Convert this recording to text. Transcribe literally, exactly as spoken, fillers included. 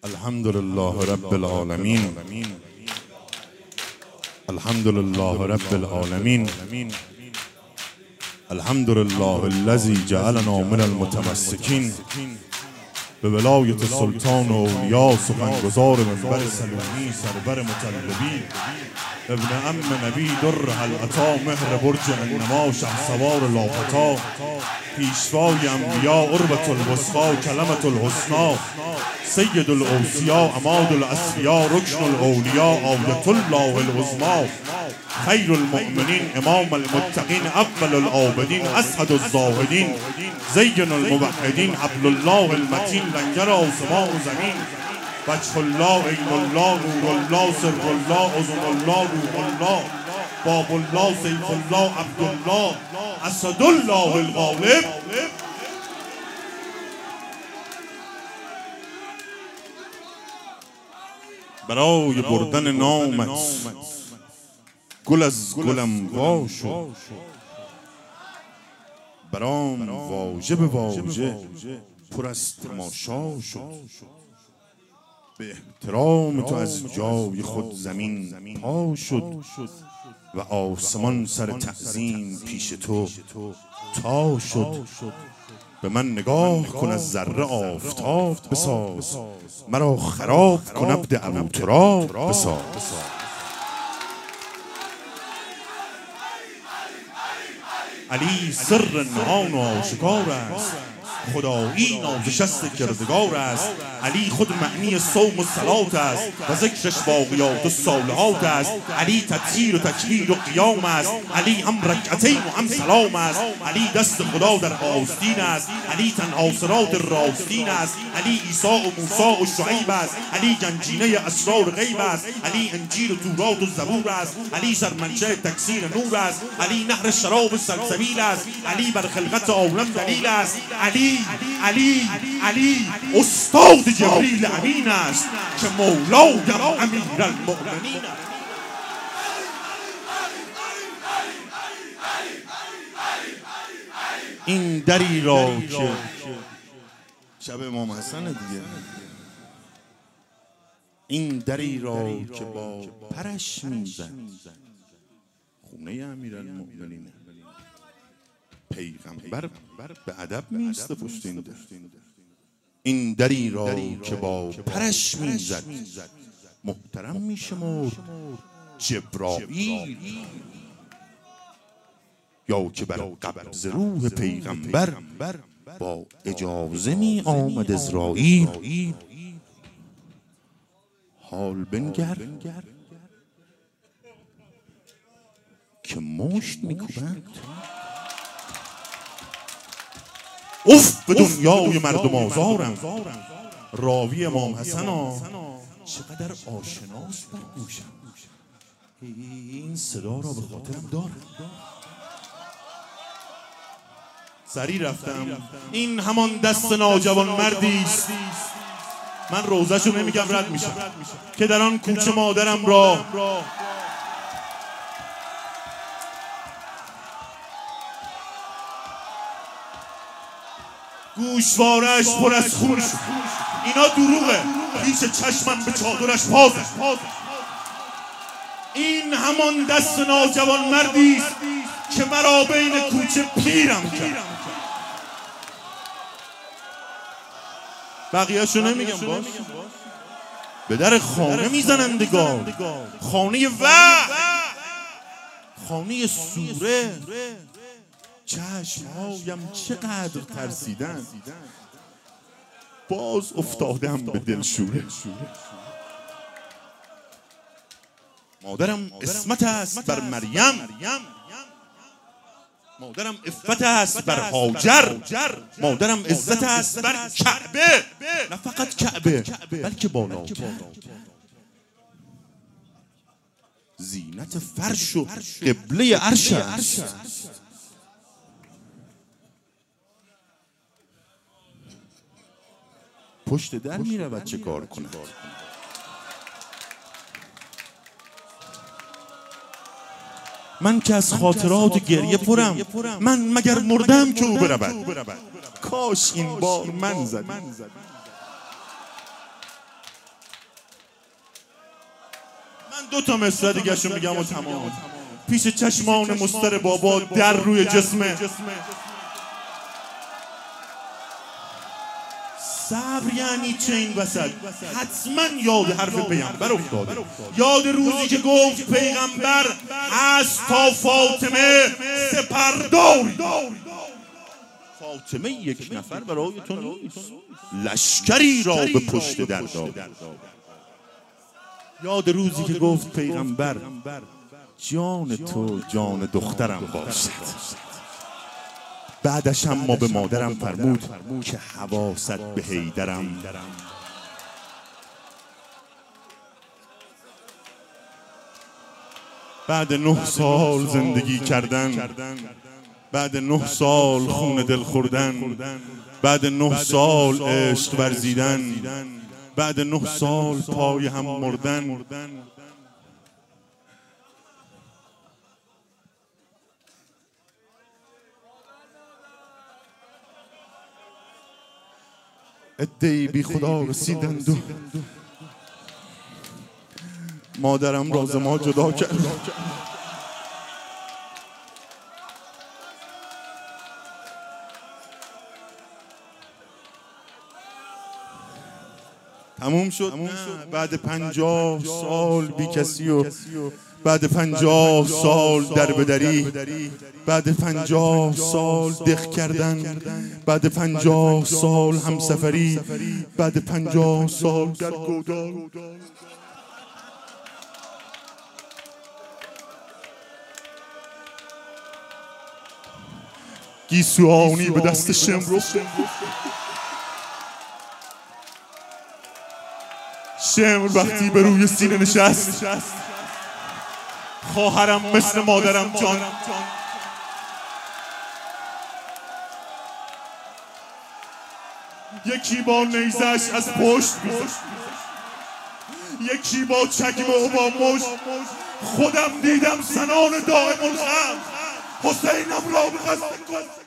الحمد لله رب العالمين الحمد لله رب العالمين الحمد لله الذي جعلنا من المتمسكين به ولایت سلطان و اولیاء سخنگزار منبر سلومی سرور مطلبی ابن ام نبی در العطا مهر برج انما شهسوار لاپتا پیشوای انبیاء عربة الوسطی کلمة الحسنی سید الاوصیاء عماد الاصفیاء رکن الاولیاء آیة الله العظمی خیر المؤمنین امام المتقین اول العابدین اسعد الزاهدین زین الموحدین حبل الله المتین لنگر آسمان و زمین وجه الله عین الله نور الله سر الله عظم الله روح الله باب الله سیف الله عبدالله اسد الله الغالب. برای بردن نامت گل از گلم وا شد، برام واژه به واژه پر از تماشا شد. به احترام تو از جای خود زمین پا شد و آسمان سر تعظیم پیش تو تا شد. به من نگاه کن از ذره آفتاب بساز، مرا خراب کن عبد ابوتراب بساز. علی سر نهان و آشکار است، خدایی نازشست کردگار است. علی خود معنی صوم و صلات است و ذکرش باقیات و صالحات است. علی تطهیر و تکبیر و قیام است. علی هم رکعتین و هم سلام است. علی دست خدا در آستین است. علی تنها صراط راستین است. علی عیسی و موسی و شعیب است. علی گنجینه اسرار غیب است. علی انجیل و تورات و زبور است. علی سرمنشأ تکثیر نور است. علی نهر شراب سلسبیل است. علی بر خلقت عالم دلیل است. علی علی علی استاد جبریل امین است که مولایم امیرالمؤمنین است. این دری را که شب امام حسن دیگه، این دری را که با پرش میزد خونه امیرالمؤمنین، پیغمبر به ادب میسته پشت این در. این دری را که با پرش میزد محترم میشمرد جبرائیل، یا که بر قبض روح پیغمبر با اجازه می آمد اسرائیل. حال بنگر که مشت میکوبند. اف به دنیای مردم آزارم، راوی امام حسنا چقدر آشناست بر گوشم. این صدا را به خاطرم دارم. سری رفتم. این همان دست ناجوان مردی است، من روزشو نمیگم رد میشم، که در آن کوچه مادرم را گوشوارش پر از خون شد. اینا دروغه، پیش چشمم به چادرش پازه. این همان دست ناجوان مردی است که مرا بین کوچه پیرم کرد. بقیه‌شو نمیگم، باش به در خانه میزنندگان، خانه وحی، خانه سوره. چشمهایم چقدر ترسیدن، باز افتادم به دلشوره. مادرم اسمت است بر مریم، مادرم افت است بر هاجر، مادرم عزت است بر کعبه، نه فقط کعبه بلکه بالاتر. زینت فرش و قبله عرش است. پشت در میرود چه کار کند؟ من که از خاطرات گریه پرم، من مگر مردم که او برود؟ کاش این بار من زدم. من دو تا مصرع دیگه شو میگم و تمام. پیش چشمان مستر بابا در روی جسمه، صبر یعنی چه این وسط؟ حتما یاد حرف پیغمبر افتاده، یاد روزی که گفت پیغمبر هست تا فاطمه سپرداری. فاطمه یک نفر برای تو نیست، لشکری را به پشت در داد. یاد روزی که گفت پیغمبر جان تو جان دخترم باشد. بعدش هم ما به مادرم فرمود که حواست به حیدرم. بعد نه سال زندگی کردن، بعد نه سال خون دل خوردن، بعد نه سال عشق ورزیدن، بعد نه سال پای هم مردن، عده‌ای بی خدا رسیدند و مادرم راز ما جدا کرد. تموم شد. بعد پنجاه سال بی کسی و بعد پنجاه سال در بدری، بعد پنجاه سال دق کردن، بعد پنجاه سال همسفری، بعد پنجاه سال در گودال. گیسوانی به دست شمرو، شمر وقتی به روی سینه نشست، خواهرم مثل مادرم جان، یکی با نیزش از پشت میزد، یکی با چکمه و با مشت. خودم دیدم سنان دائم الخم حسینم را به قصد